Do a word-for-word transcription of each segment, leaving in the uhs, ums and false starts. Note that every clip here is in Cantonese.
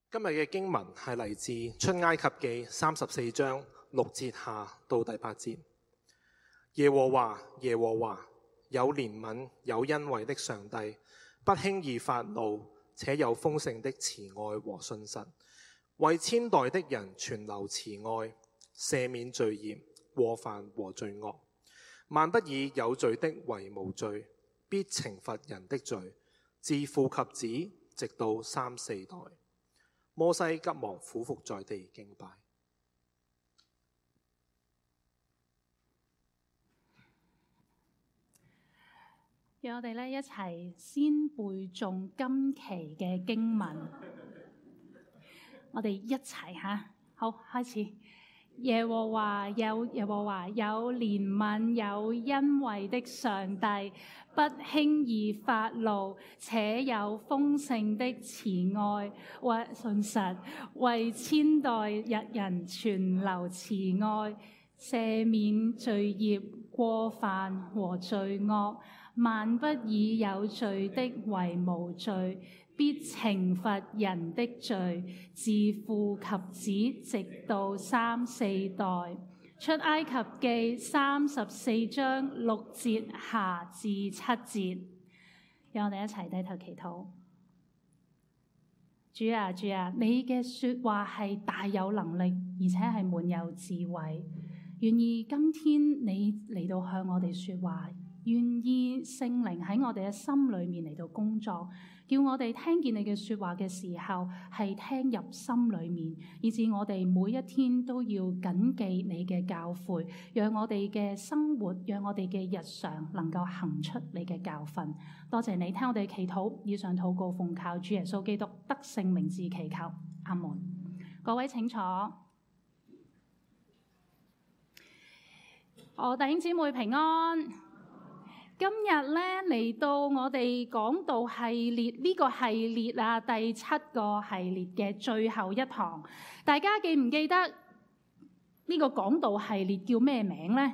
今日嘅經文係嚟自出埃及記三十四章六節下到第八節。耶和華，耶和華，有憐憫有恩惠的上帝，不輕易發怒，且有豐盛的慈愛和信實，為千代的人存留慈愛，赦免罪孽、過犯和罪惡，萬不以有罪的為無罪，必懲罰人的罪，自父及子，直到三四代。摩西急忙俯伏在地敬拜。 讓我哋咧一齊先背誦今期嘅經文。我哋一齊吓，好，開始。耶和華有耶和華有憐憫有恩惠的上帝，不輕易發怒，且有豐盛的慈愛或信實，為千代人存留慈愛，赦免罪孽、過犯和罪惡，萬不以有罪的為無罪，必懲罰人的罪，自父及子，直到三四代。出埃及記三十四章六節下至七節。讓我哋一齊低頭祈禱。主啊，主啊，你嘅說話係大有能力，而且係滿有智慧。願意今天你嚟到向我哋說話，願意聖靈喺我哋嘅心裏面嚟到工作，叫我哋聽見你嘅說話嘅時候係聽入心裏面，以致我哋每一天都要謹記你嘅教誨，讓我哋嘅生活，讓我哋嘅日常能夠行出你嘅教訓。多謝你聽我哋祈禱，以上禱告奉靠主耶穌基督得勝名字祈求，阿門。各位請坐。我弟兄姊妹平安。今日咧嚟到我哋講道系列呢個系列啊，第七個系列嘅最後一堂，大家記唔記得呢個講道系列叫咩名呢？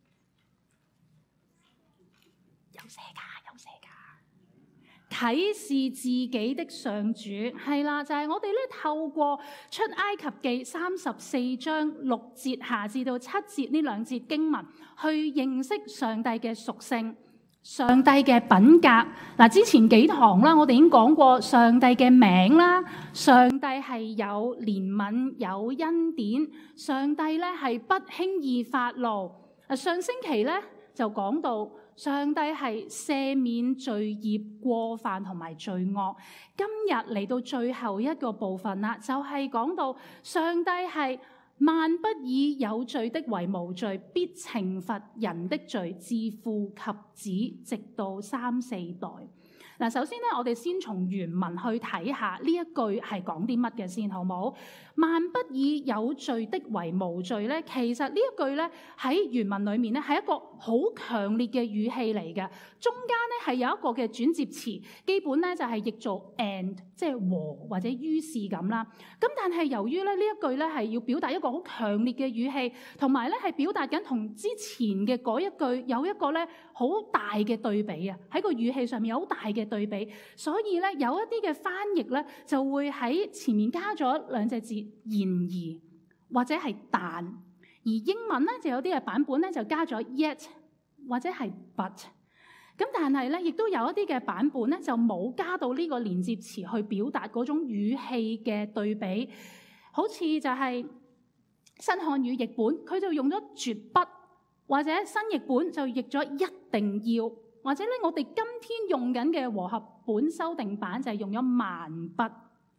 有寫㗎，有寫㗎。啟示自己的上主，係啦，就係、是、我哋咧透過出埃及記三十四章六節下至到七節呢兩節經文，去認識上帝嘅屬性。上帝嘅品格嗱，之前幾堂啦，我哋已經講過上帝嘅名啦。上帝係有憐憫、有恩典，上帝咧係不輕易發怒。上星期咧就講到上帝係赦免罪孽、過犯同埋罪惡。今日嚟到最後一個部分啦，就係、是、講到上帝係萬不以有罪的為無罪，必懲罰人的罪，自父及子，直到三四代。嗱，首先咧，我哋先從原文去睇下呢一句係講啲乜嘅先，好冇？萬不以有罪的為無罪咧，其實呢一句咧喺原文裏面咧係一個好強烈嘅語氣嚟嘅，中間咧係有一個嘅轉接詞，基本咧就係譯做 and， 即係和或者於是咁啦。咁但係由於咧呢一句咧係要表達一個好強烈嘅語氣，同埋咧係表達緊同之前嘅嗰一句有一個咧好大嘅對比啊，喺個語氣上面有好大嘅對比，所以咧有一啲嘅翻譯咧就會喺前面加咗兩隻字然而或者係但，而英文咧就有啲嘅版本咧就加咗 yet 或者係 but， 咁但係咧亦都有一啲嘅版本咧就冇加到呢個連接詞去表達嗰種語氣嘅對比，好似就係新漢語譯本佢就用咗絕不，或者新譯本就譯咗一定要，或者咧我哋今天用緊嘅和合本修訂版就係用咗萬不。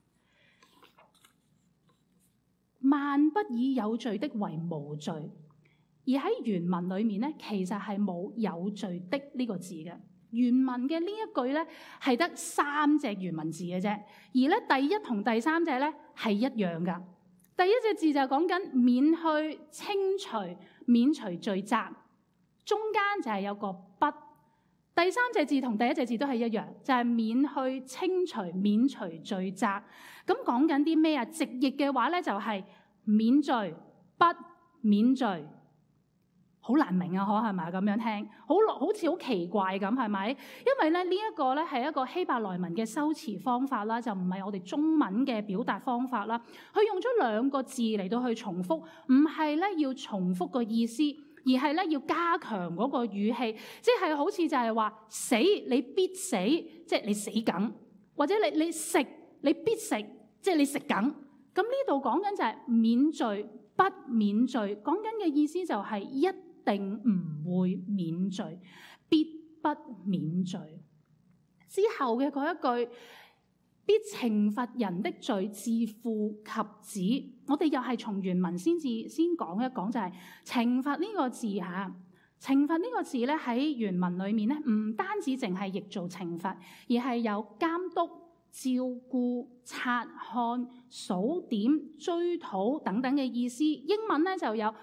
萬不以有罪的為無罪，而喺原文裏面咧，其實係冇有罪的呢個字嘅。原文嘅呢一句咧係得三隻原文字嘅啫，而咧第一同第三隻咧係一樣噶。第一隻字就講緊免去、清除、免除罪責，中間就係有個不。第三隻字同第一隻字都係一樣，就係免去、清除、免除罪責。咁講緊啲咩啊？直譯嘅話咧就係免罪、不免罪。好好難明啊，可係咪咁樣聽？好好似好奇怪咁，係咪？因為咧呢一個咧係一個希伯來文嘅修辭方法啦，就唔係我哋中文嘅表達方法啦。佢用咗兩個字嚟到去重複，唔係咧要重複個意思，而係咧要加強嗰個語氣，即係好似就係話死你必死，即係你死梗，或者你你食你必食，即係你食梗。咁呢度講緊就係免罪不免罪，講緊嘅意思就係一定唔會免罪，必不免罪。之後嘅嗰一句，必懲罰人的罪自父及子，我哋又係從原文先至先講一講，就係懲罰呢個字嚇。懲罰呢個字咧喺原文裏面咧，唔單止淨係譯做懲罰，而係有監督、照顧、察看、數點、追討等等嘅意思。英文咧就有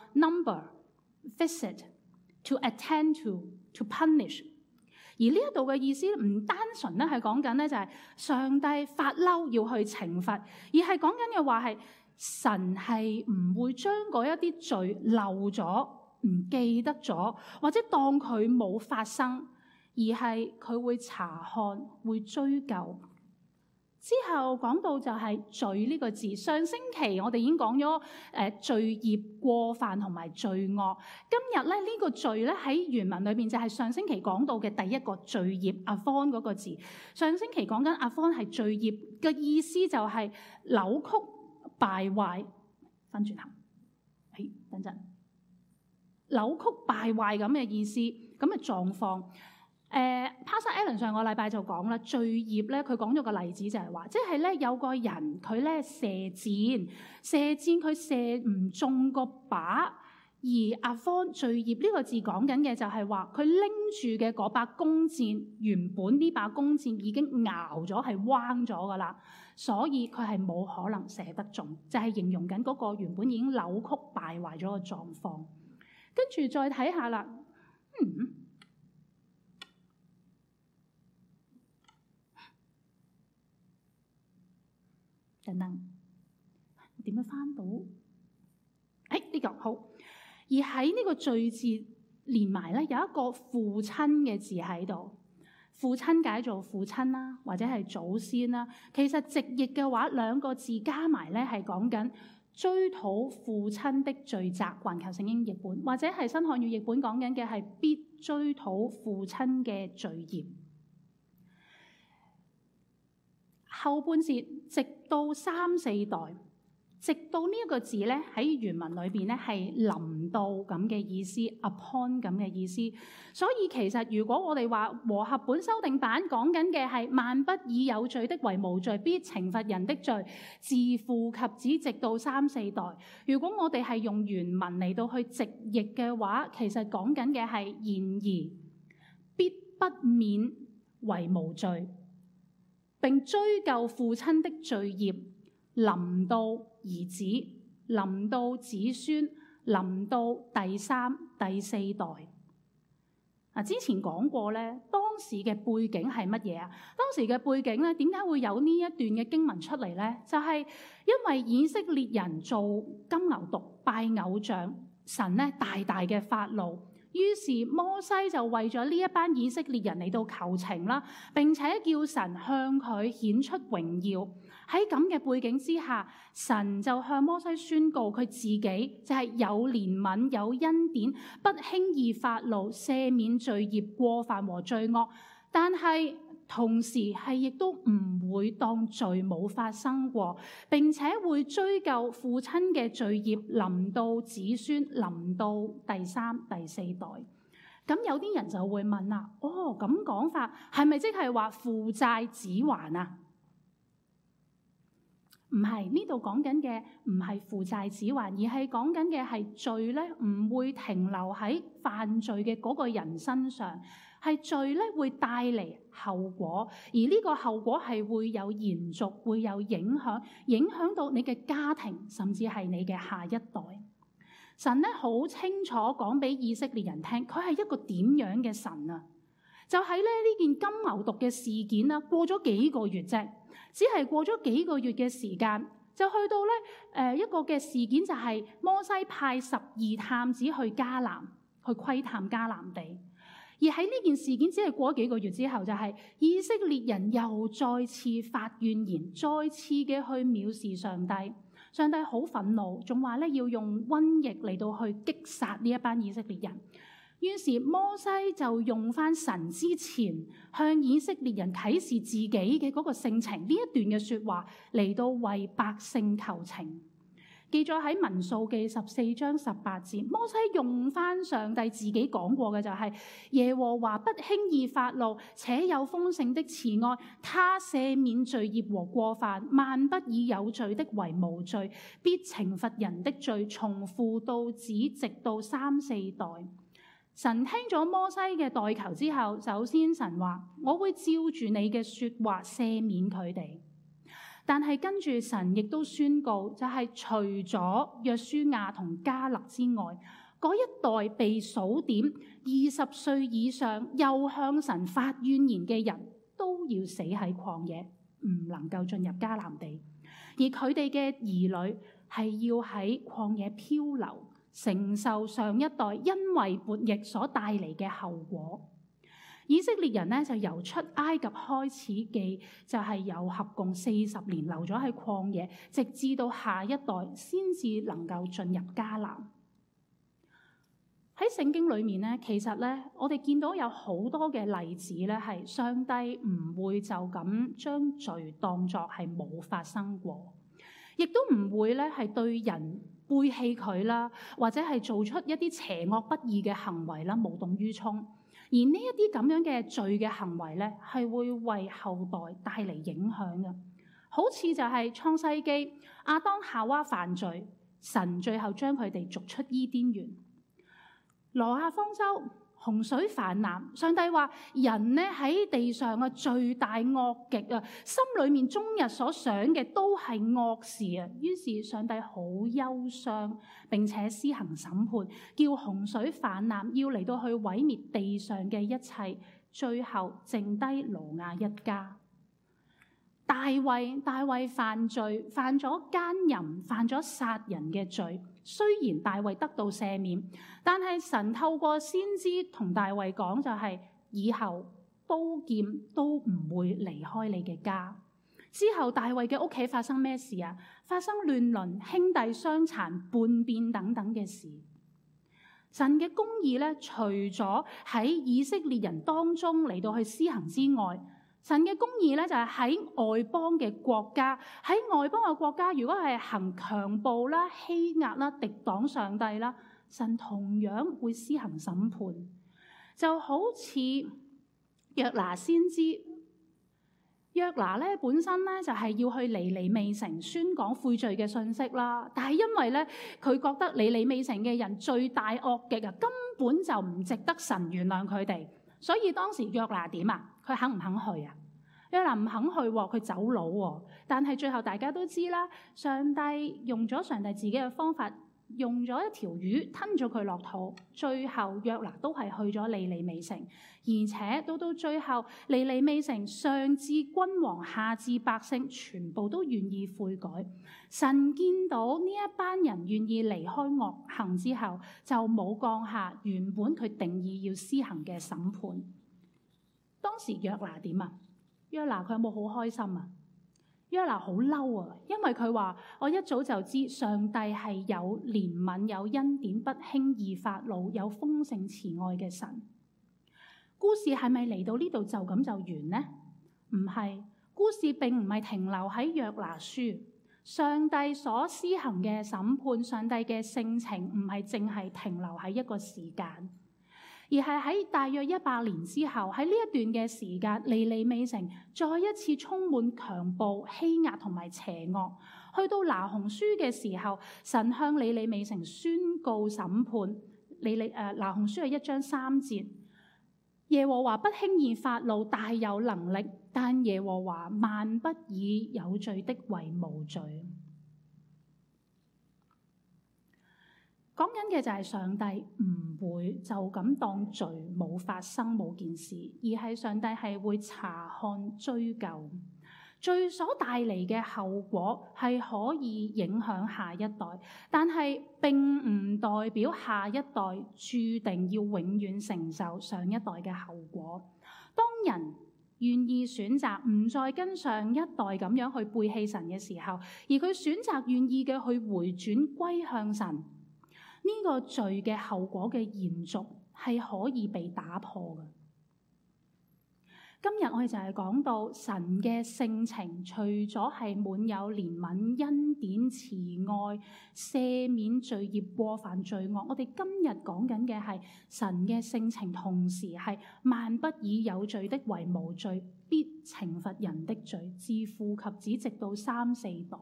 number、visit、to attend to、to punish。而呢一度嘅意思唔單純咧係講緊咧就係上帝發嬲要去懲罰，而係講緊嘅話係神係唔會將嗰一啲罪漏咗、唔記得咗，或者當佢冇發生，而係佢會查看、會追究。之後講到就係罪呢個字，上星期我哋已經講咗誒罪孽、過犯同埋罪惡。今日咧呢個罪咧喺原文裏邊就係上星期講到嘅第一個罪孽阿方嗰個字。上星期講緊阿方係罪孽嘅意思就係扭曲、敗壞。翻轉頭，誒等陣，扭曲、敗壞咁嘅意思，咁嘅狀況。誒、呃、Pastor Allen 上個禮拜就講啦，罪孽咧，佢講咗個例子就係話，即係咧有個人佢咧射箭，射箭佢射唔中個靶，而阿方罪孽呢個字講緊嘅就係話，佢拎住嘅嗰把弓箭，原本呢把弓箭已經拗咗，係彎咗噶啦，所以佢係冇可能射得中，就係、是、形容緊嗰個原本已經扭曲敗壞咗個狀況。跟住再睇下啦，嗯。等等，點樣翻到？誒、哎、呢、這個好。而喺呢個罪字連埋咧，有一個父親嘅字喺度。父親解做父親啦，或者係祖先啦。其實直譯嘅話，兩個字加埋咧係講緊追討父親的罪責。環球聖經譯本或者係新漢語譯本講緊嘅係必追討父親嘅罪孽。後半節直到三四代，直到呢一個字咧喺原文裏邊咧係臨到咁嘅意思 ，upon 咁嘅意思。所以其實如果我哋話和合本修訂版講緊嘅係萬不以有罪的為無罪，必懲罰人的罪，自父及子直到三四代。如果我哋係用原文嚟到去直譯嘅話，其實講緊嘅係然而必不免為無罪。並追究父親的罪孽，臨到兒子，臨到子孫，臨到第三、第四代。啊，之前講過咧，當時嘅背景係乜嘢啊？當時嘅背景咧，點解會有呢一段嘅經文出嚟咧？就係因為以色列人做金牛犢、拜偶像，神咧大大嘅發怒。於是摩西就為咗呢一班以色列人嚟到求情啦，並且叫神向佢顯出榮耀。喺咁嘅背景之下，神就向摩西宣告佢自己就係有憐憫、有恩典，不輕易發怒，赦免罪孽、過犯和罪惡。但係同時係亦都唔會當罪冇發生過，並且會追究父親嘅罪孽，臨到子孫，臨到第三、第四代。咁有啲人就會問啦，哦，咁講法係咪即係話父債子還啊？唔係，呢度講緊嘅唔係父債子還，而係講緊嘅係罪咧，唔會停留喺犯罪嘅嗰個人身上。係罪咧會帶嚟後果，而呢個後果係會有延續，會有影響，影響到你嘅家庭，甚至係你嘅下一代。神咧好清楚講俾以色列人聽，佢係一個點樣嘅神啊？就喺咧呢件金牛犢嘅事件啦，過咗幾個月啫，只係過咗幾個月嘅時間，就去到咧誒一個嘅事件，就係摩西派十二探子去迦南。 去窺探迦南地。而喺呢件事件只係過咗幾個月之後，就係以色列人又再次發怨言，再次嘅去藐視上帝。上帝好憤怒，仲話咧要用瘟疫嚟到去擊殺呢一班以色列人。於是摩西就用翻神之前向以色列人啟示自己嘅嗰個性情呢一段嘅說話嚟到為百姓求情。記載喺民數記十四章十八節，摩西用翻上帝自己講過嘅就係、是、耶和華不輕易發怒，且有豐盛的慈愛，他赦免罪孽和過犯，萬不以有罪的為無罪，必懲罰人的罪，從父到子，直到三四代。神聽咗摩西嘅代求之後，首先神話我會照住你嘅說話赦免佢哋。但係跟住神亦都宣告，就係除咗約書亞同迦勒之外，嗰一代被數點二十歲以上又向神發怨言嘅人都要死喺曠野，唔能夠進入迦南地。而佢哋嘅兒女係要喺曠野漂流，承受上一代因為悖逆所帶嚟嘅後果。以色列人呢，就由出埃及開始記，就係有合共四十年留咗喺曠野，直至到下一代先至能夠進入迦南。喺聖經裏面呢，其實呢，我哋見到有好多嘅例子呢，係上帝唔會就咁將罪當作係冇發生過，亦都唔會呢係對人背棄佢啦，或者係做出一啲邪惡不義嘅行為啦，無動於衷。而呢一啲咁樣嘅罪嘅行為咧，係會為後代帶嚟影響嘅。好似就係創世記，亞當夏娃犯罪，神最後將佢哋逐出伊甸園。挪亞方舟，洪水泛濫，上帝話人咧喺地上嘅罪大惡極啊，心裏面終日所想嘅都係惡事啊。於是上帝好憂傷，並且施行審判，叫洪水泛濫，要嚟到去毀滅地上嘅一切，最後剩低挪亞一家。大衛，大衛犯罪，犯咗奸淫，犯咗殺人嘅罪。雖然大衛得到赦免，但係神透過先知同大衛講，就係以後刀劍都唔會離開你嘅家。之後大衛嘅屋企發生咩事啊？發生亂倫、兄弟相殘、叛變等等嘅事。神嘅公義咧，除咗喺以色列人當中嚟到去施行之外，神嘅公義咧就係喺外邦嘅國家，喺外邦嘅國家，如果係行強暴啦、欺壓啦、敵擋上帝啦，神同樣會施行審判。就好似約拿先知，約拿咧本身咧就係要去尼尼微城宣講悔罪嘅信息啦，但係因為咧佢覺得尼尼微城嘅人罪大惡極啊，根本就唔值得神原諒佢哋。所以當時約拿點啊？佢肯唔肯去啊？約拿唔肯去喎，佢走佬喎。但係最後大家都知啦，上帝用咗上帝自己嘅方法，用咗一條魚吞咗佢落肚。最後約拿都係去咗尼尼微城，而且到到最後，尼尼微城上至君王，下至百姓，全部都願意悔改。神見到呢一班人願意離開惡行之後，就冇降下原本佢定義要施行嘅審判。當時約拿點啊？約拿佢有冇好開心啊？約拿好嬲啊，因為佢話我一早就知上帝係有憐憫、有恩典、不輕易發怒、有豐盛慈愛嘅神。故事係咪嚟到呢度就咁就完呢？唔係，故事並唔係停留喺約拿書。上帝所施行嘅審判，上帝嘅性情唔係淨係停留喺一個時間，而係喺大約一百年之後，喺呢一段嘅時間，尼尼微城再一次充滿強暴、欺壓同埋邪惡。去到拿鴻書嘅時候，神向尼尼微城宣告審判。尼尼誒拿鴻書係一章三節，耶和華不輕易發怒，大有能力，但耶和華萬不以有罪的為無罪。講緊嘅就係上帝唔會就咁當罪冇發生冇件事，而係上帝係會查看追究。 罪所帶嚟嘅後果係可以影響下一代，但係並唔代表下一代注定要永遠承受上一代嘅後果。當人願意選擇唔再跟上一代咁樣去背棄神嘅時候，而佢選擇願意嘅去回轉歸向神，呢個罪嘅後果嘅延續係可以被打破嘅。今日我哋就係講到神嘅性情，除咗係滿有憐憫、恩典、慈愛、赦免罪孽、過犯罪惡，我哋今日講緊嘅係神嘅性情，同時係萬不以有罪的為無罪，必懲罰人的罪，自父及子直到三四代。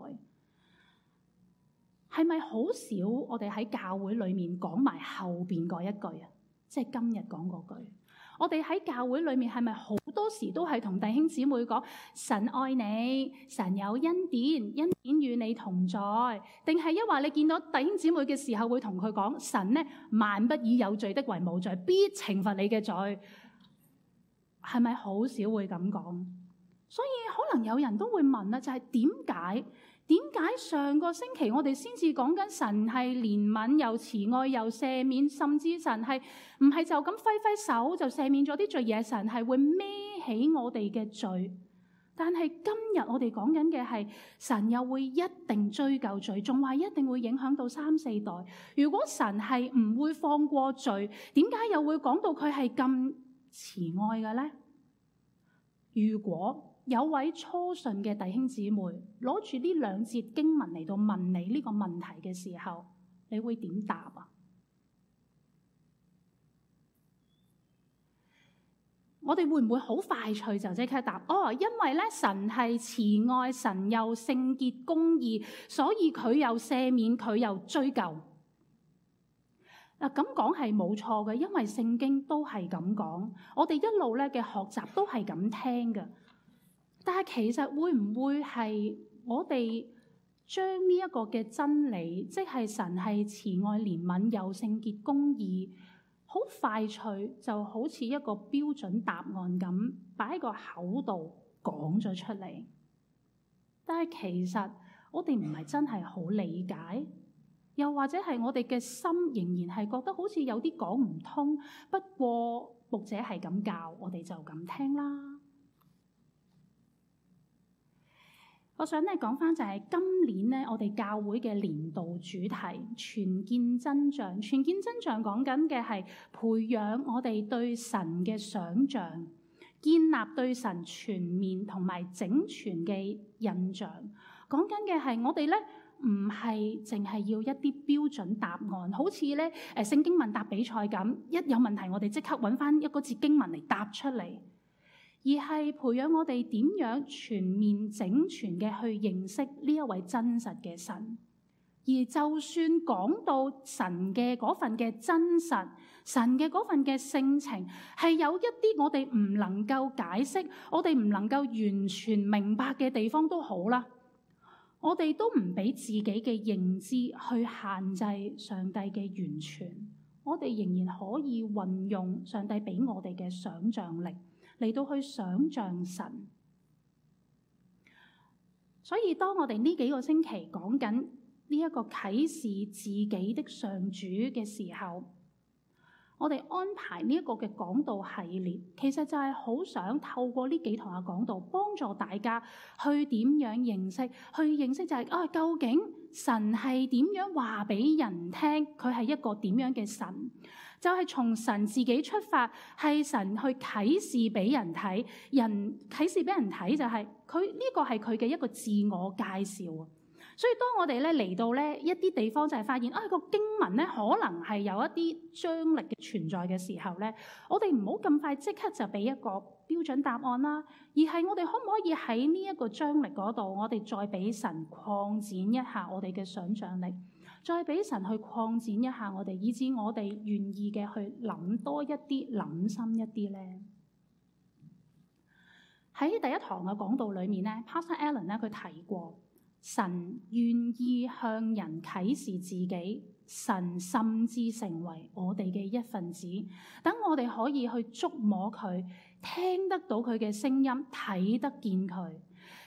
係咪好少我哋喺教會裏面講埋後邊嗰一句啊？即係今日講嗰句。我哋喺教會裏面係咪好多時都係同弟兄姊妹講神愛你，神有恩典，恩典與你同在？定係一話你見到弟兄姊妹嘅時候會同佢講神呢，萬不以有罪的為無罪，必懲罰你嘅罪？係咪好少會咁講？所以可能有人都會問啦，就係點解？點解上個星期我哋先至講緊神係憐憫又慈愛又赦免，甚至神係唔係就咁揮揮手就赦免咗啲罪，而係神係會孭起我哋嘅罪？但係今日我哋講緊嘅係神又會一定追究罪，仲話一定會影響到三四代。如果神係唔會放過罪，點解又會講到佢係咁慈愛嘅呢？如果有位初信嘅弟兄姊妹攞住呢兩節經文嚟到問你呢個問題嘅時候，你會點答啊？我哋會唔會好快脆就即刻答？哦，因為咧神係慈愛，神又聖潔公義，所以佢又赦免，佢又追究。嗱，咁講係冇錯嘅，因為聖經都係咁講，我哋一路咧嘅學習都係咁聽嘅。但係其實會唔會係我哋將呢一個嘅真理，即係神係慈愛憐憫又聖潔公義，好快脆就好似一個標準答案咁擺喺個口度講咗出嚟？但係其實我哋唔係真係好理解，又或者係我哋嘅心仍然係覺得好似有啲講唔通。不過牧者係咁教，我哋就咁聽啦。我想咧講翻就係今年咧，我哋教會嘅年度主題全見真像。全見真像講緊嘅係培養我哋對神嘅想像，建立對神全面同埋整全嘅印象。講緊嘅係我哋咧唔係淨係要一啲標準答案，好似咧誒聖經問答比賽咁，一有問題我哋即刻揾翻一個節經文嚟答出嚟。而係培養我哋點樣全面整全嘅去認識呢一位真實嘅神。而就算講到神嘅嗰份嘅真實，神嘅嗰份嘅性情，係有一啲我哋唔能夠解釋，我哋唔能夠完全明白嘅地方都好啦，我哋都唔俾自己嘅認知去限制上帝嘅完全。我哋仍然可以運用上帝俾我哋嘅想像力嚟到去想像神。所以當我哋呢幾個星期講緊呢一個啟示自己的上主嘅時候，我哋安排呢一個嘅講道系列，其實就係好想透過呢幾堂嘅講道，幫助大家去點樣認識，去認識就係、是、啊，究竟神係點樣話俾人聽，佢係一個點樣嘅神。就係從神自己出發，係神去啟示俾人睇，人啟示俾人睇就係佢呢個係佢嘅一個自我介紹啊。所以當我哋咧嚟到咧一啲地方，就係發現啊個經文咧可能係有一啲張力嘅存在嘅時候咧，我哋唔好咁快即刻就俾一個標準答案啦，而係我哋可唔可以喺呢一個張力嗰度，我哋再俾神擴展一下我哋嘅想像力。再俾神去擴展一下我哋，以致我哋願意嘅去諗多一啲、諗深一啲咧。喺第一堂嘅講道裏面咧 Pastor Alan 咧佢提過，神願意向人啟示自己，神甚至成為我哋嘅一份子，等我哋可以去觸摸佢，聽得到佢嘅聲音，睇得見佢。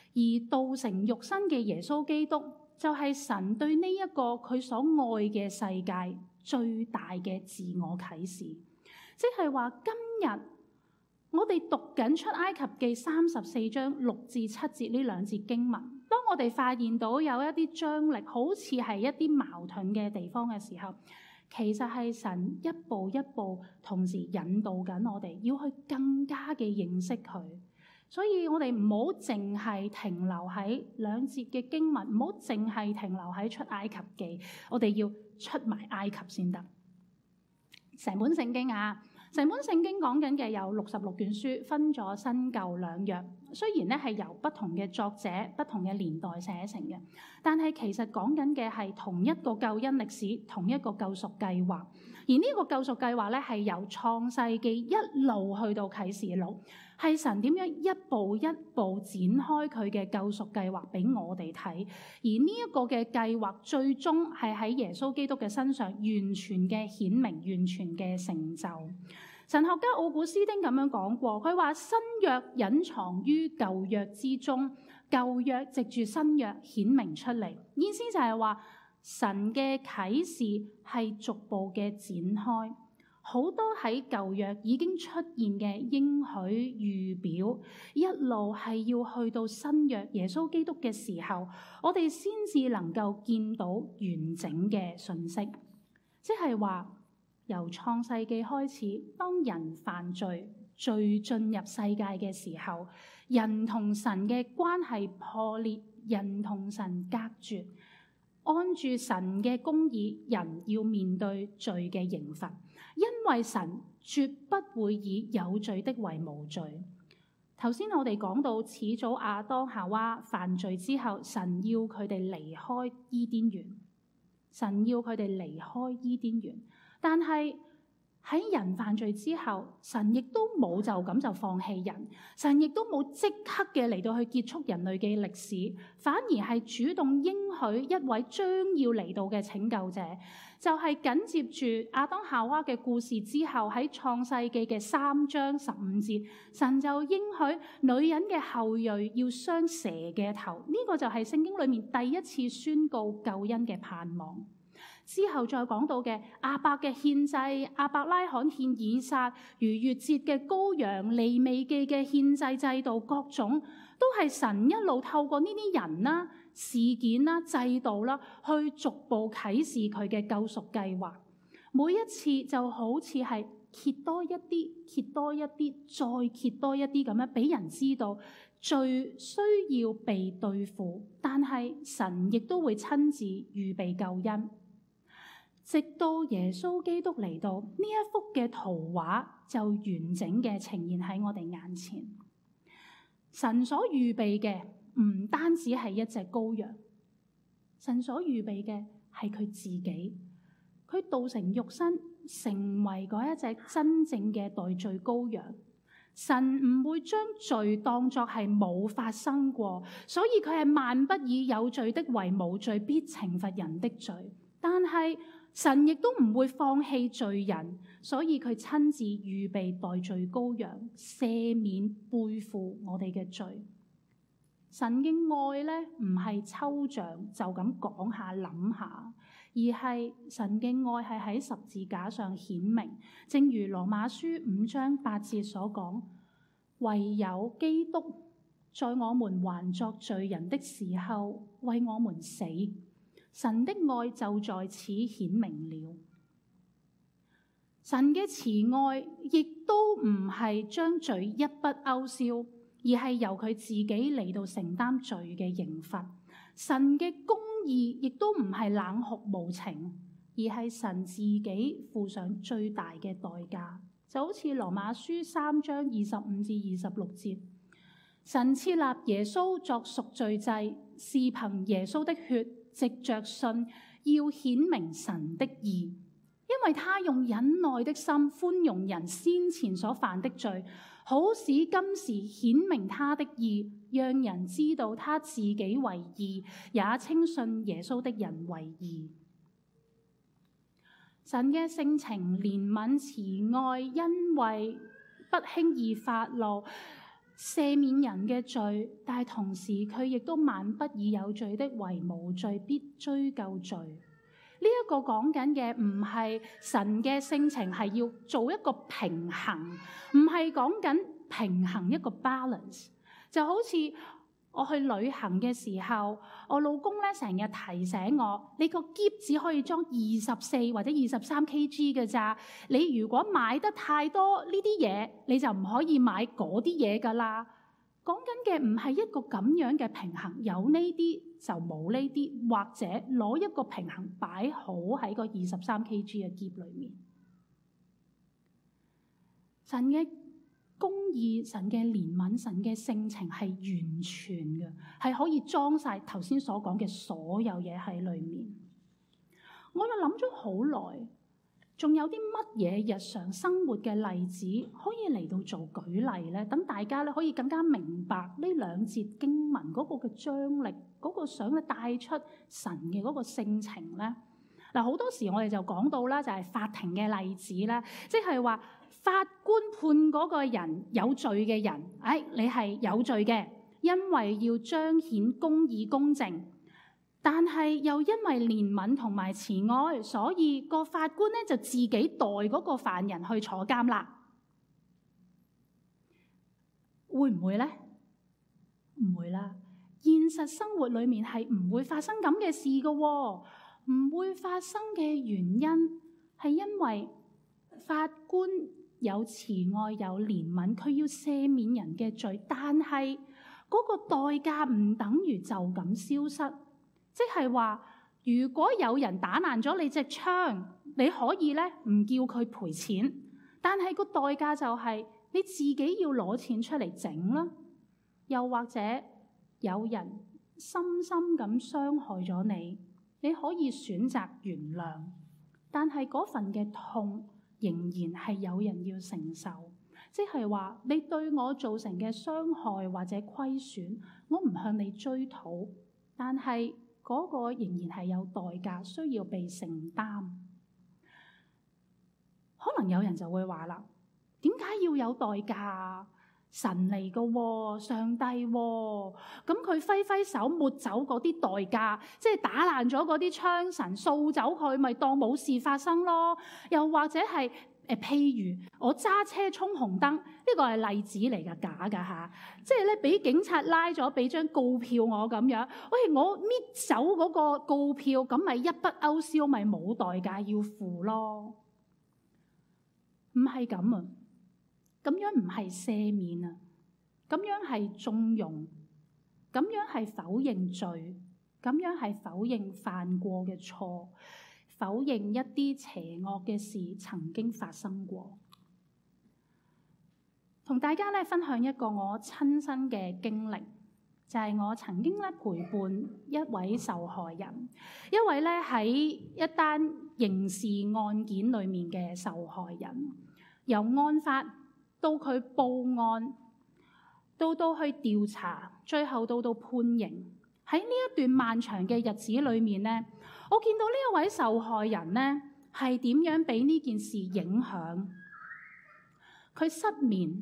而道成肉身嘅耶穌基督就係神對呢一個佢所愛嘅世界最大嘅自我啟示。即係話今日我哋讀緊出埃及記三十四章六至七節呢兩節經文，當我哋發現到有一啲張力，好似係一啲矛盾嘅地方嘅時候，其實係神一步一步同時引導緊我哋，要去更加嘅認識佢。所以我哋唔好淨係停留喺兩節嘅經文，唔好淨係停留喺出埃及記，我哋要出埋埃及先得。成本聖經啊，成本聖經講緊嘅有六十六卷書，分咗新舊兩約。雖然咧係由不同嘅作者、不同嘅年代寫成嘅，但係其實講緊嘅係同一個救恩歷史，同一個救贖計劃。而呢個救贖計劃咧係由創世記一路去到啟示錄，係神點樣一步一步展開佢嘅救贖計劃俾我哋睇。而呢一個嘅計劃最終係喺耶穌基督嘅身上完全嘅顯明，完全嘅成就。神學家奧古斯丁咁樣講過，佢話新約隱藏於舊約之中，舊約藉住新約顯明出嚟。意思就係話神嘅啟示係逐步嘅展開，好多喺舊約已經出現嘅應許預表，一路係要去到新約耶穌基督嘅時候，我哋先至能夠見到完整嘅信息。即係話由創世記開始，當人犯罪、罪進入世界嘅時候，人同神嘅關係破裂，人同神隔絕。按住神嘅公義，人要面對罪嘅刑罰，因為神絕不會以有罪的為無罪。頭先我哋講到始祖亞當夏娃犯罪之後，神要佢哋離開伊甸園，神要佢哋離開伊甸園，但係喺人犯罪之後，神亦都冇就咁就放棄人，神亦都冇即刻嘅嚟到去結束人類嘅歷史，反而係主動應許一位將要嚟到嘅拯救者，就係緊接住亞當夏娃嘅故事之後，喺創世記嘅三章十五節，神就應許女人嘅後裔要傷蛇嘅頭，呢個就係聖經裏面第一次宣告救恩嘅盼望。之後再講到嘅亞伯嘅獻祭、亞伯拉罕獻以撒、逾越節嘅羔羊、利未記嘅獻祭制度，各種都係神一路透過呢啲人啦、事件啦、制度啦，去逐步啟示佢嘅救贖計劃。每一次就好似係揭多一啲、揭多一啲、再揭多一啲咁樣，俾人知道罪需要被對付，但係神亦都會親自預備救恩。直到耶穌基督嚟到，呢一幅嘅圖畫就完整嘅呈現喺我哋眼前。神所預備嘅唔單止係一隻羔羊，神所預備嘅係佢自己，佢道成肉身，成為嗰一隻真正嘅代罪羔羊。神唔會將罪當作係冇發生過，所以佢係萬不以有罪的為無罪，必懲罰人的罪。但係神亦都唔會放棄罪人，所以佢親自預備代罪羔羊，赦免背負我哋嘅罪。神嘅愛咧唔係抽象，就咁講下諗下，而係神嘅愛係喺十字架上顯明。正如羅馬書五章八節所講，唯有基督在我們還作罪人的時候為我們死，神的愛就在此顯明了。神嘅慈愛亦都唔係將罪一筆勾銷，而係由佢自己嚟到承擔罪嘅刑罰。神嘅公義亦都唔係冷酷無情，而係神自己付上最大嘅代價。就好似羅馬書三章二十五至二十六節，神設立耶穌作贖罪祭，是憑耶穌的血，藉着信要顯明神的義，因為他用忍耐的心寬容人先前所犯的罪，好使今時顯明他的義，讓人知道他自己為義，也稱信耶穌的人為義。神嘅性情、憐憫、慈愛、恩惠，不輕易發怒， 赦免人嘅罪，但係同時佢亦都萬不以有罪的為無罪，必追究罪。呢、這、一個講緊嘅唔係神嘅性情，係要做一個平衡，唔係講緊平衡一個 balance。就好似我去旅行嘅時候，我老公咧成日提醒我，你個篋只可以裝二十四或者二十三 kg 嘅咋。你如果買得太多呢啲嘢，你就唔可以買嗰啲嘢噶啦。講緊嘅唔係一個咁樣嘅平衡，有呢啲就冇呢啲，或者攞一個平衡擺好喺個二十三 kg 嘅篋裏面。神嘅公義、神嘅憐憫、神嘅性情係完全嘅，係可以裝晒頭先所講嘅所有嘢喺裏面。我又諗咗好耐，仲有啲乜嘢日常生活嘅例子可以嚟到做舉例呢？等大家咧可以更加明白呢兩節經文嗰個嘅張力，嗰個想咧帶出神嘅嗰個性情呢。嗱，好多時我哋就講到啦，就係法庭嘅例子啦，即係話法官判嗰個人有罪嘅人，哎，你係有罪嘅，因為要彰顯公義公正。但係又因為憐憫同埋慈愛，所以個法官咧就自己代嗰個犯人去坐監啦。會唔會呢？唔會啦。現實生活裏面係唔會發生咁嘅事㗎喎。唔會發生嘅原因係因為法官有慈愛有憐憫，佢要赦免人嘅罪，但係嗰個代價唔等於就咁消失。即係話，如果有人打爛咗你隻窗，你可以咧唔叫佢賠錢，但係個代價就係你自己要攞錢出嚟整啦。又或者有人深深咁傷害咗你，你可以選擇原諒，但係嗰份嘅痛仍然係有人要承受。即係話，你對我造成嘅傷害或者虧損，我唔向你追討，但係嗰個仍然係有代價需要被承擔。可能有人就會話啦，點解要有代價？神嚟㗎喎，上帝喎，咁佢揮揮手抹走嗰啲代價，即係打爛咗嗰啲窗，神掃走佢，咪當冇事發生咯。又或者係誒、呃，譬如我揸車衝紅燈，呢、這個係例子嚟㗎，假㗎嚇。即係咧，俾警察拉咗，俾張告票我咁樣，喂，我搣走嗰個告票，咁咪一筆勾銷，咪冇代價要付咯。唔係咁啊！咁樣唔係赦免啊，咁樣係縱容，咁樣係否認罪，咁樣係否認犯過嘅錯，否認一啲邪惡嘅事曾經發生過。同大家咧分享一個我親身嘅經歷，就係我曾經咧陪伴一位受害人，一位咧喺一單刑事案件裏面嘅受害人，由案發到佢報案，到到去調查，最後到到判刑。喺呢一段漫長嘅日子裏面呢，我見到呢一位受害人呢係點樣俾呢件事影響。佢失眠，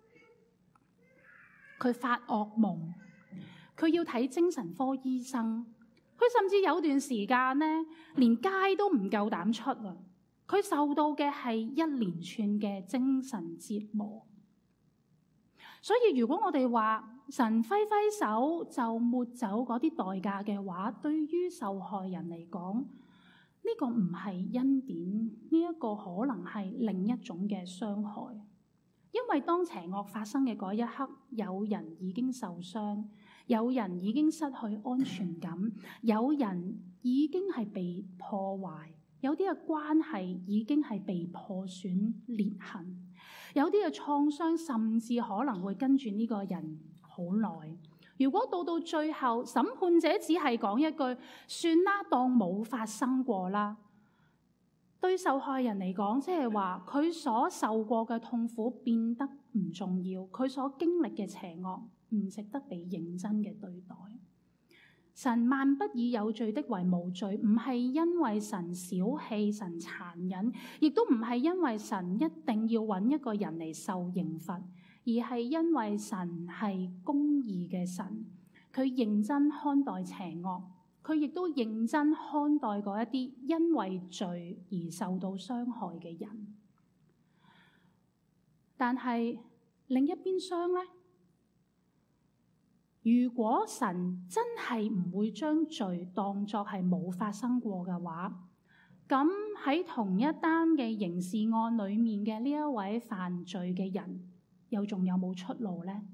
佢發噩夢，佢要睇精神科醫生，佢甚至有段時間呢連街都唔夠膽出啊！佢受到嘅係一連串嘅精神折磨，所以如果我哋話神揮揮手就抹走嗰啲代價嘅話，對於受害人嚟講，呢個唔係恩典，呢一個可能係另一種嘅傷害。因為當邪惡發生嘅嗰一刻，有人已經受傷，有人已經失去安全感，有人已經係被破壞。有啲嘅關係已經係被破損裂痕，有啲嘅創傷甚至可能會跟住呢個人好耐。如果到到最後，審判者只係講一句算啦，當冇發生過啦，對受害人嚟講，即係話佢所受過嘅痛苦變得唔重要，佢所經歷嘅邪惡唔值得被認真嘅對待。神萬不以有罪的為無罪，唔係因為神小氣、神殘忍，亦都唔係因為神一定要揾一個人嚟受刑罰， 而係因為神係公義嘅神，佢認真看待邪惡，佢亦都認真看待嗰一啲因為罪而受到傷害嘅人。但係另一邊廂呢，如果神真係唔會將罪當作係冇發生過嘅話，咁喺同一單嘅刑事案裏面嘅呢一位犯罪嘅人，又仲有冇出路呢？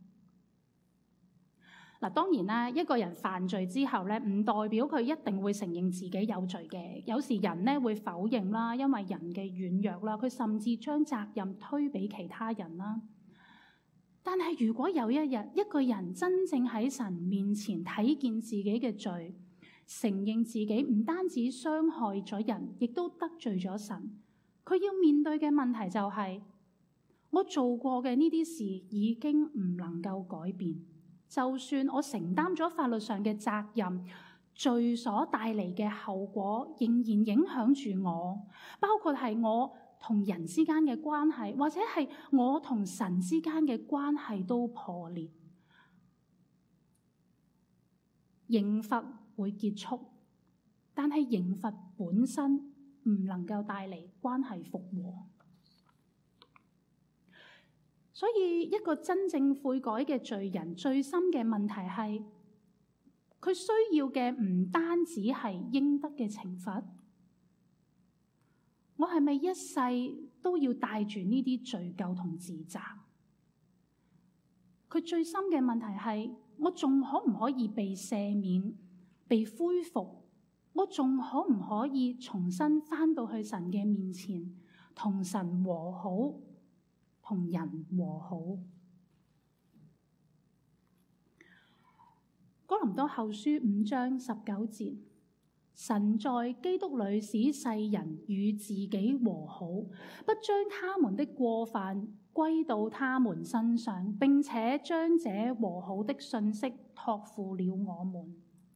嗱，當然啦，一個人犯罪之後咧，唔代表佢一定會承認自己有罪嘅。有時人咧會否認啦，因為人嘅軟弱啦，佢甚至將責任推俾其他人啦。但係如果有一日一個人真正喺神面前睇見自己嘅罪，承認自己唔單止傷害咗人，亦都得罪咗神，佢要面對嘅問題就係：我做過嘅呢啲事已經唔能夠改變，就算我承擔咗法律上嘅責任，罪所帶嚟嘅後果仍然影響住我，包括係我同人之間嘅關係，或者係我同神之間嘅關係都破裂。刑罰會結束，但係刑罰本身唔能夠帶嚟關係復和。所以一個真正悔改嘅罪人，最深嘅問題係佢需要嘅唔單止係應得嘅懲罰，我係咪一世都要帶住呢啲罪疚同自責？佢最深嘅問題係，我仲可唔可以被赦免、被恢復？我仲可唔可以重新返到去神嘅面前，同神和好，同人和好？哥林多後書五章十九節，神在基督裏使世人與自己和好，不將他們的過犯歸到他們身上，並且將這和好的信息託付了我們。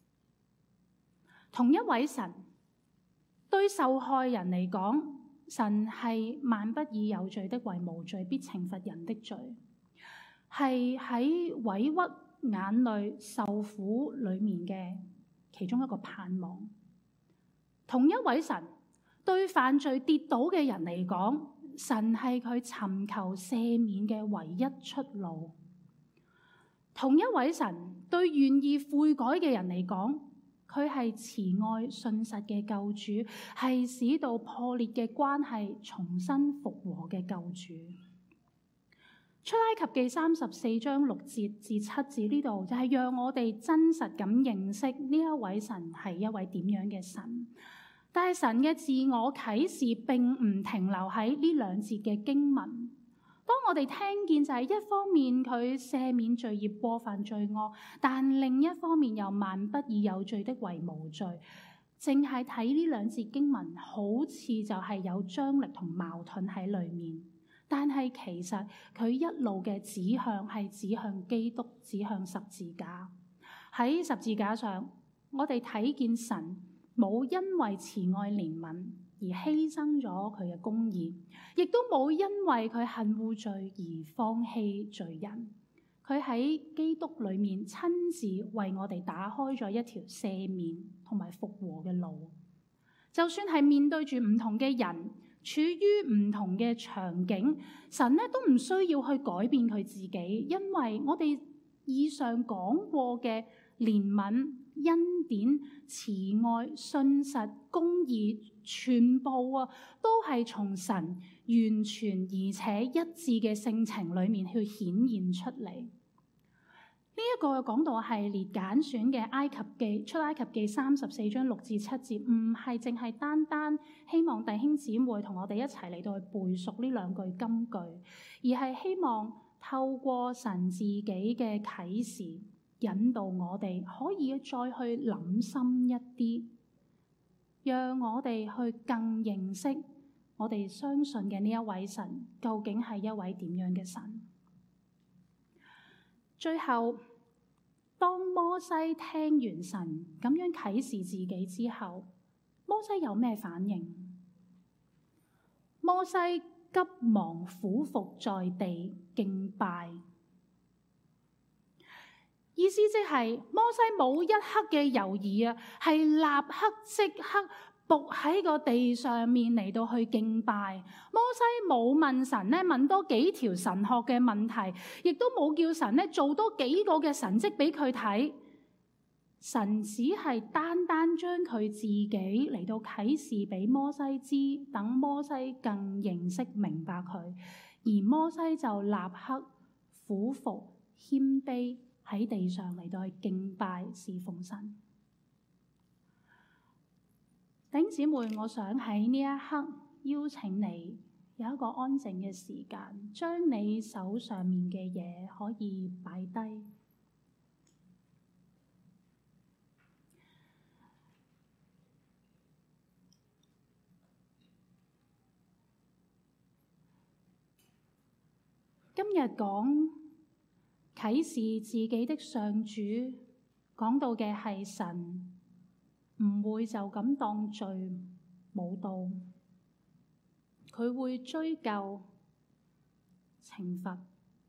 同一位神對受害人嚟講，神係萬不以有罪的為無罪，必懲罰人的罪，係喺委屈、眼淚、受苦裏面嘅其中一個盼望。同一位神對犯罪跌倒嘅人嚟講，神係佢尋求赦免嘅唯一出路。同一位神對願意悔改嘅人嚟講，佢係慈愛信實嘅救主，係使到破裂嘅關係重新復和嘅救主。出埃及記三十四章六節至七節呢度就係讓我哋真實咁認識呢一位神係一位點樣嘅神。但係神嘅自我啟示並唔停留喺呢兩節嘅經文。當我哋聽見就係一方面佢赦免罪孽過犯罪惡，但另一方面又萬不以有罪的為無罪，淨係睇呢兩節經文，好似就係有張力同矛盾喺裏面。但係其實佢一路嘅指向係指向基督，指向十字架。喺十字架上，我哋睇見神冇因為慈愛憐憫而犧牲咗佢嘅公義，亦都冇因為佢恨惡罪而放棄罪人。佢喺基督裏面親自為我哋打開咗一條赦免同埋復和嘅路。就算係面對住唔同嘅人，處於唔同嘅場景，神咧都唔需要去改變佢自己，因為我哋以上講過嘅憐憫、恩典、慈愛、信實、公義，全部啊都係從神完全而且一致嘅性情裏面去顯現出嚟。呢、這、一個講道系列揀選嘅埃及記，出埃及記三十四章六至七節，唔係淨係單單希望弟兄姊妹同我哋一齊嚟到去背熟呢兩句金句，而係希望透過神自己嘅啟示，引導我哋可以再去諗深一啲，讓我哋去更認識我哋相信嘅呢一位神究竟係一位點樣嘅神。最後，當摩西聽完神咁樣啟示自己之後，摩西有咩反應？摩西急忙俯伏在地， 敬拜。意思即係摩西冇一刻嘅猶豫啊，係立刻即刻伏喺個地上面嚟到去敬拜。摩西冇問神咧問多幾條神學嘅問題，亦都冇叫神咧做多幾個嘅神蹟俾佢睇。神只係單單將佢自己嚟到啟示俾摩西知，等摩西更認識明白佢，而摩西就立刻俯伏謙卑喺地上嚟到去敬拜侍奉神。弟兄姊妹，我想喺呢一刻邀請你有一個安靜嘅時間，將你手上面嘅嘢可以擺低。今日講啟示自己的上主，講到嘅係神唔會就咁當罪冇到，佢會追究懲罰。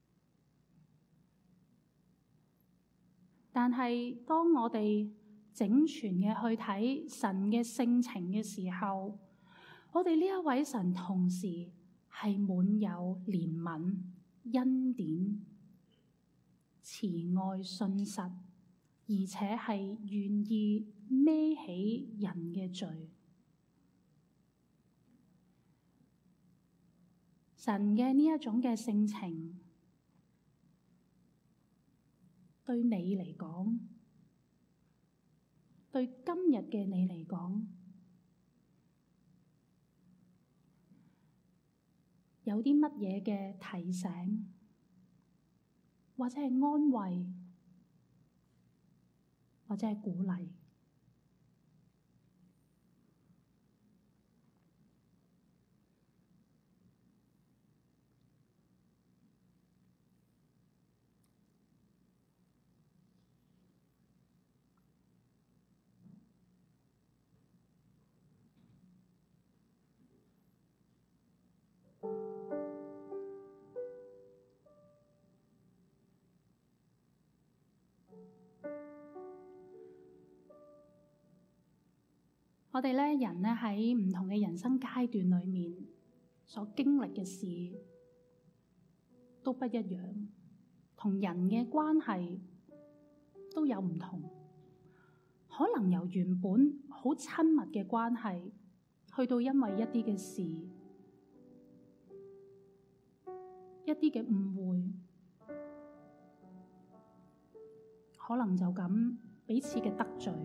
但係當我哋整全嘅去睇神嘅性情嘅時候，我哋呢一位神同時係滿有憐憫、恩典、慈愛、信實，而且係願意孭起人嘅罪。神嘅呢一種嘅性情，對你嚟講，對今日嘅你嚟講，有啲乜嘢嘅提醒，或者係安慰，或者係鼓勵？我哋咧人咧喺唔同嘅人生階段裏面所經歷嘅事都不一樣，同人嘅關係都有唔同。可能由原本好親密嘅關係，去到因為一啲嘅事、一啲嘅誤會，可能就咁彼此嘅得罪。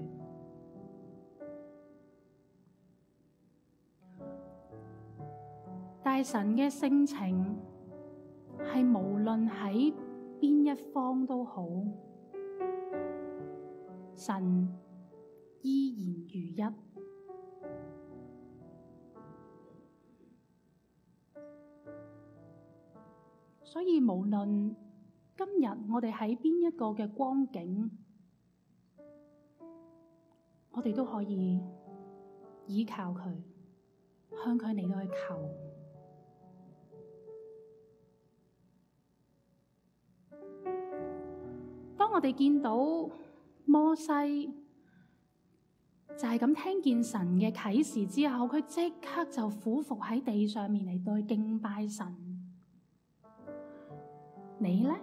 但係神嘅性情係無論喺邊一方都好，神依然如一。所以無論今日我哋喺邊一個嘅光景，我哋都可以依靠佢，向佢嚟到去求。當我哋見到摩西就係咁聽見神嘅啟示之後，佢即刻就俯伏喺地上面嚟到去敬拜神。你呢？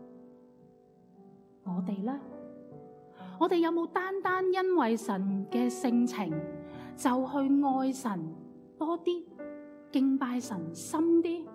我哋呢？我哋有冇單單因為神嘅性情就去愛神多啲，敬拜神深啲？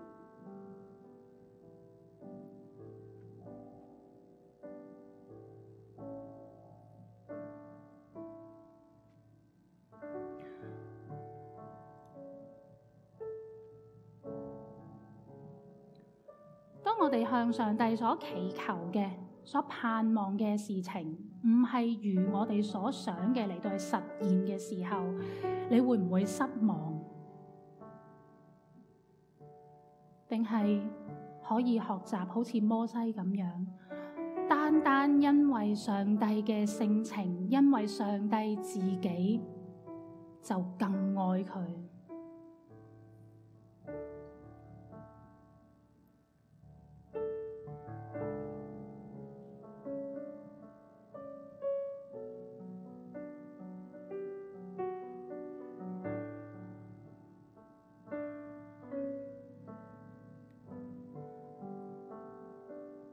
當我哋向上帝所祈求嘅、所盼望嘅事情，唔係如我哋所想嘅嚟到去實現嘅時候，你會唔會失望？定係可以學習好似摩西咁樣，單單因為上帝嘅性情，因為上帝自己就更愛佢？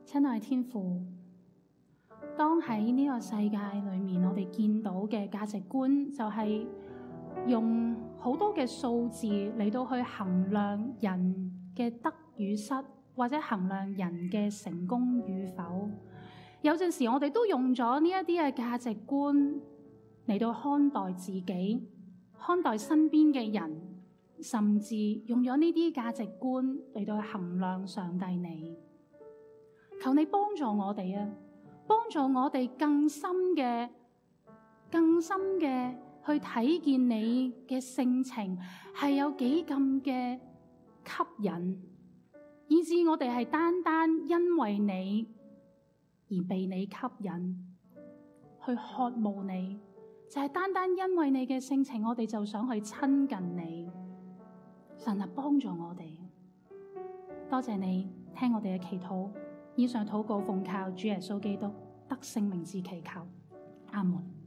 親愛天父，當喺呢個世界裏面，我哋見到嘅價值觀就係用好多嘅數字嚟到去衡量人嘅得與失，或者衡量人嘅成功與否。有陣時我哋都用咗呢一啲嘅價值觀嚟到看待自己，看待身邊嘅人，甚至用咗呢啲價值觀嚟到去衡量上帝你。求你幫助我哋啊，幫助我哋更深嘅、更深嘅去睇見你嘅性情係有幾咁嘅吸引，以致我哋係單單因為你而被你吸引，去渴慕你，就係、是、單單因為你嘅性情，我哋就想去親近你。神啊，幫助我哋，多謝你聽我哋嘅祈禱。以上禱告奉靠主耶穌基督得勝名字祈求，阿門。